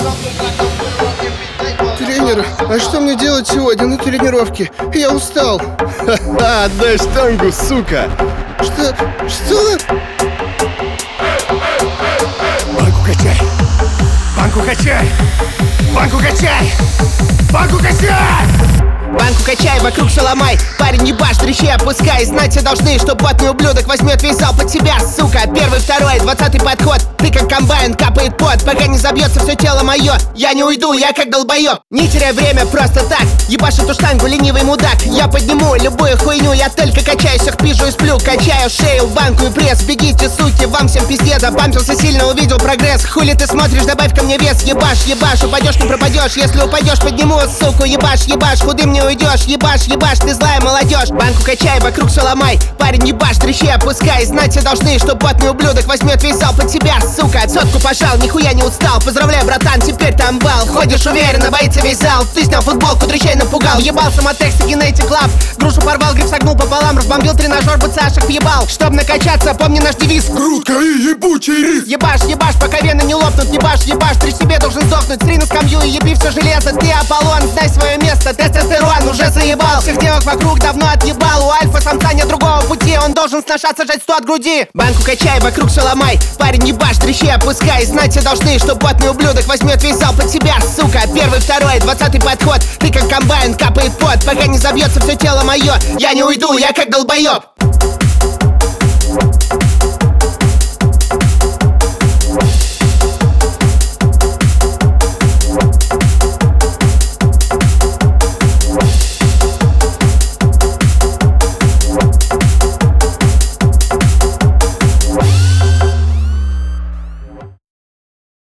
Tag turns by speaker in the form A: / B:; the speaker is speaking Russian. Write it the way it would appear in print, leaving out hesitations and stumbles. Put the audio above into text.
A: Тренер, а что мне делать сегодня на тренировке? Я устал.
B: Ха-ха, отдай штангу, сука!
A: Что?
C: Банку качай! Банку качай! Банку качай! Банку качай!
D: Банку качай, вокруг все ломай. Парень, ебашь, дрищи опускай. Знать все должны, что потный ублюдок возьмет весь зал под себя, сука. Первый, второй, 20-й подход. Ты как комбайн, капает пот. Пока не забьется все тело мое, я не уйду, я как долбоеб. Не теряй время просто так. Ебашь эту штангу, ленивый мудак. Я подниму любую хуйню, я только качаюсь, их пижу и сплю. Качаю шею, банку и пресс. Бегите, суки, вам всем пиздец. Забампился сильно, увидел прогресс. Хули ты смотришь, добавь ко мне вес. Ебашь, ебашь, упадешь, не пропадешь. Если упадешь, подниму, суку, ебашь, ебашь, худым не уйдешь. Ебашь, ебашь, ты злая молодежь. Банку качай, вокруг все ломай. Парень, ебашь, дрищи опускай. Знать все должны, что потный ублюдок возьмет весь зал под себя, сука. Сотку пожал, нихуя не устал. Поздравляю, братан, теперь там бал. Ходишь уверенно, боится весь зал. Ты снял футболку, дрищей напугал. Ебался Мотекс и Генетик Лаб. Грушу порвал, гриф согнул пополам. Разбомбил тренажер, бцашек въебал. Чтоб накачаться, помни наш девиз.
C: Крутка и ебучий рис!
D: Ебашь, ебашь, пока вены не лопнут. Ебашь, ебашь, ты себе должен сдохнуть. Сри на скамью и еби все железо. Ты Аполлон, знай свое место. Тестостерон уже заебал. Всех девок вокруг давно отъебал. У альфа-самца нет другого пути. Он должен сношаться, жать 100 от груди. Банку качай, вокруг все ломай. Парень, ебашь, дрищи опускай. Знать все должны, что потный ублюдок возьмет весь зал под себя, сука. Первый, второй, 20-й подход. Ты как комбайн, капает пот. Пока не забьется все тело мое, я не уйду, я как долбоеб.